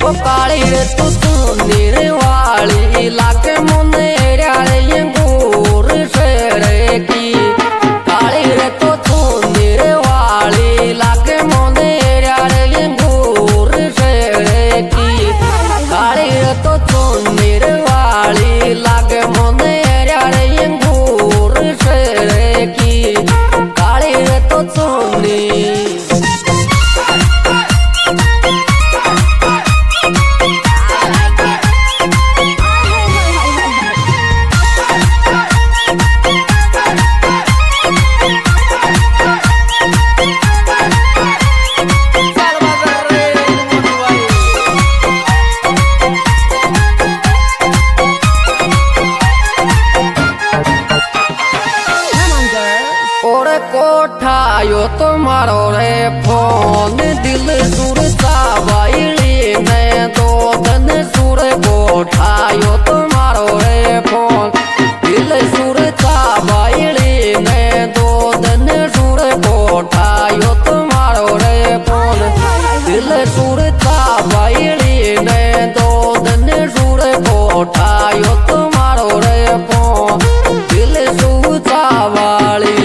ओ काली रे तू सुंदर वाली लागे मुने रे अंगूर से रे की काली रे तू सुंदर वाली लागे मुने रे अंगूर से रे की काली रे तू सुंदर वाली लागे मुने रे अंगूर से रे की काली रे तू सुंदर कोठायो तुम्हारो रे फोन दिल सुर सावाइली ने दो दिन सुर कोठायो तुम्हारो रे फोन दिल सुर सावाइली ने दो दिन सुर कोठायो तुम्हारो रे फोन दिल सुर सावाइली ने दो दिन सुर कोठायो तुम्हारो रे फोन दिल सुर सावाली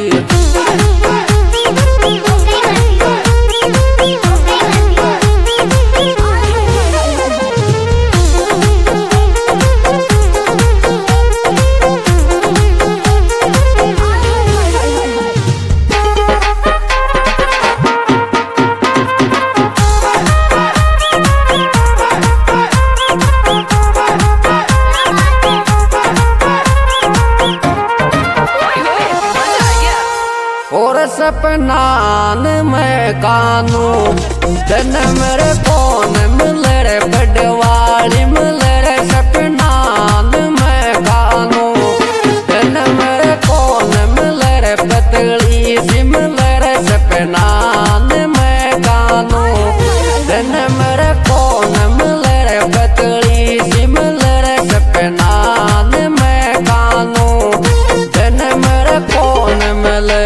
और सपनान में कानू दिन मेरे कौन मिले रे बड़वाड़ी मिले रे सपनान में कानू दिन मेरे कौन मिले रे पतली सी मिले रे सपनान में कानू दिन मेरे कौन मिले रे पतली सी मिले रे सपनान में कानू दिन मेरे कौन मिले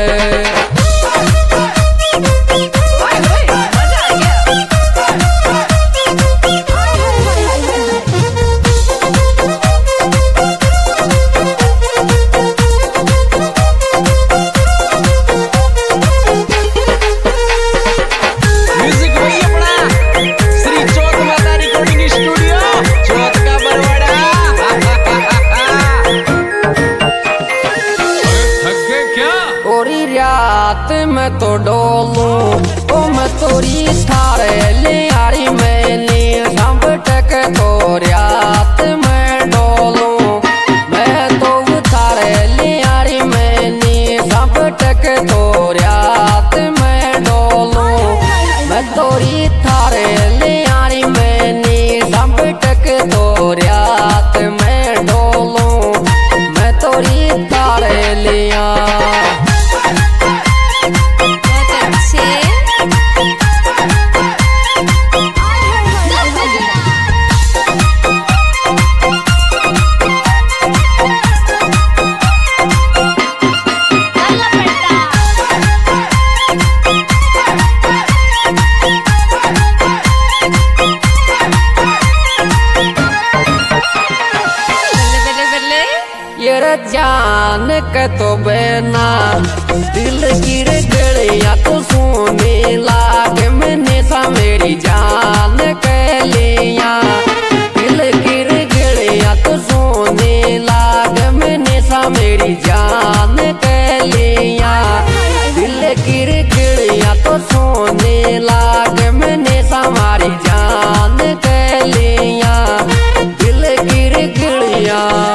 रात में तो डोलू ओ मैं तोरी थारे ले आरी मैंने सब टक तो रात में डोलू मैं तो थारे ले आरी मैंने सब टक तो रात में डोलू मैं तोरी थारे ले आरी मैंने सब टक तो रात में डोलू मैं तोरी थारे लिया जान के तो बेना दिल गिर गड़िया तो सोने लागे मैंने सा मेरी जान के लिया दिल गिर गड़िया तो सोने लागे मैंने सा मेरी जान के लिया दिल गिर गड़िया तो सोने लागे मैंने सा हमारी जान के लिया दिल गिर गड़िया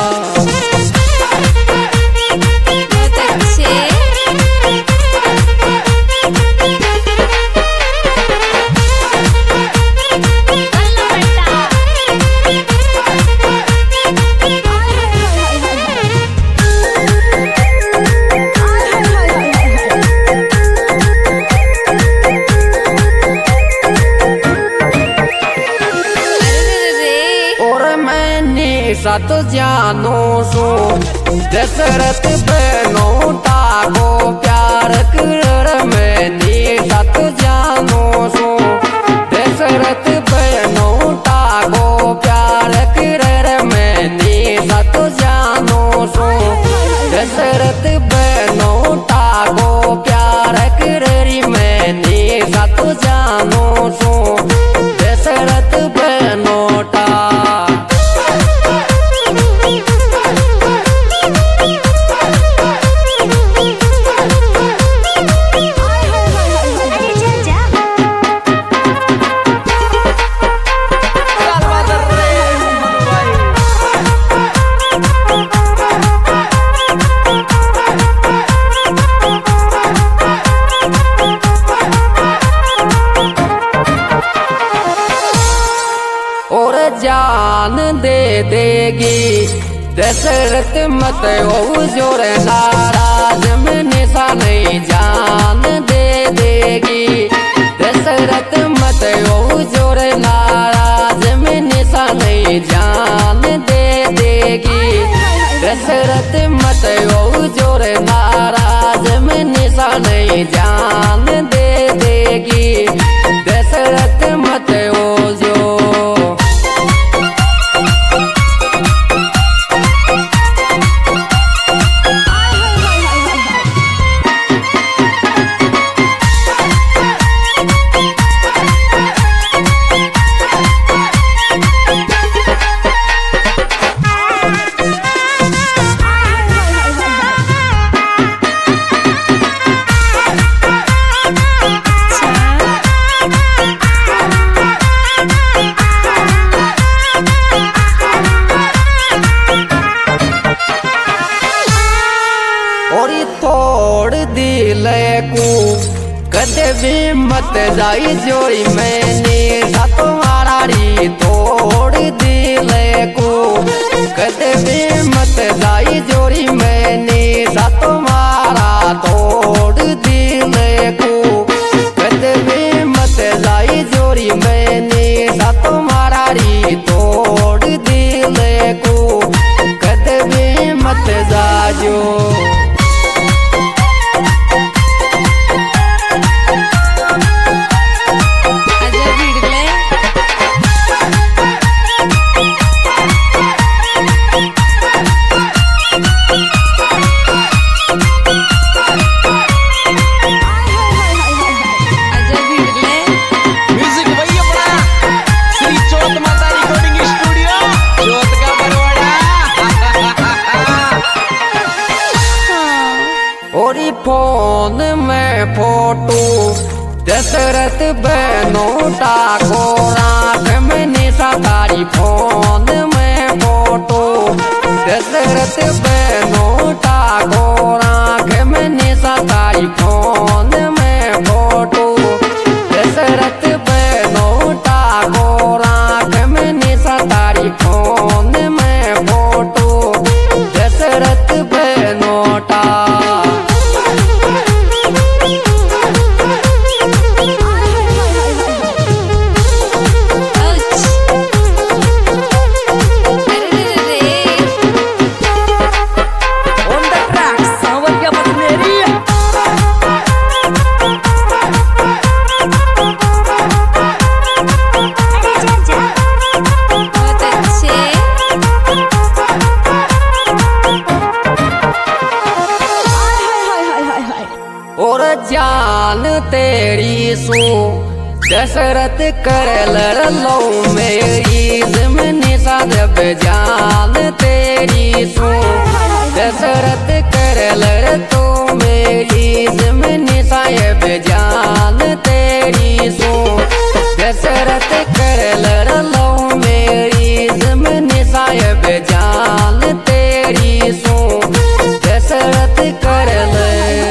सत जानो सो दशरथ बनो ताको प्यार कर मैंने सत जानो सो दशरथ बनो दशरथ मत हो जोर नाराज में निशा नहीं जान दे देगी। दशरथ मत हो जोर नाराज में निशा नहीं जान दे देगी। दशरथ मत हो जोर नाराज में निशा नहीं जान दे देगी। दशरथ मत हो जो तोड़ दिले को कदे भी मत जाई जोड़ी मैंने तुम्हारा री तोड़ दिले को कदे भी मत जाई जोड़ी मैंने तुम्हारा तोड़ दिले को कदे भी मत जाई जोड़ी मैंने तुम्हारा री तोड़ दिले को कदे भी मत जाजो। फोन में फोटो दशरथ बहनों टाको राख में निशा तारी। फोन में फोटो दशरथ बहनों टाको राख में निशा तारी। फोन में फोटो दशरथ बहनों टाको राख में निशा तारी। फोन में फोटो दशरथ बहनों टा और जान तेरी सो दशरथ कर लड़ लो मेरी ज़िम्नी साधब जान तेरी सो दशरथ कर लड़ तो मेरी ज़िम्नी साहेब जान तेरी सो दशरथ कर लड़ लो मेरी ज़िम्नी साहेब जान तेरी सो दशरथ कर ले।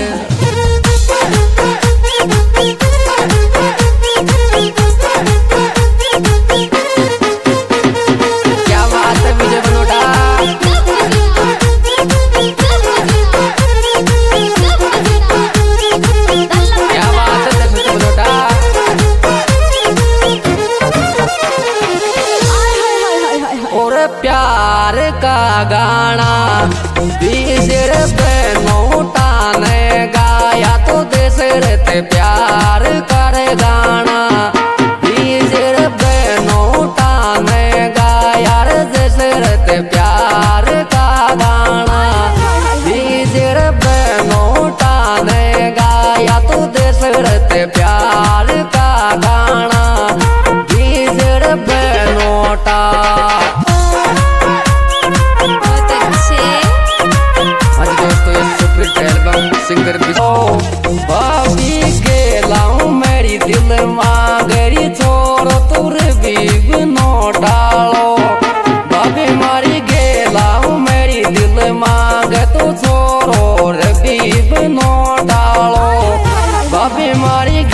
प्यार का गाना बीजर बेनोटा ने गाया तो दशरथ प्यार कर गाना। बीजर बेनोटा ने गाया दशरथ प्यार का गाना। बीजर बेनोटा ने गाया तो दशरथ प्यार का गाना। बीजर बेनोटा सिंगर भाभी गेलाऊं मेरी दिल मांगरी छोरो तुर बीब नो डालो। भाभी मारी गेलाऊं मेरी दिल मांग तो छोरो बीब नो डालो। भाभी मारी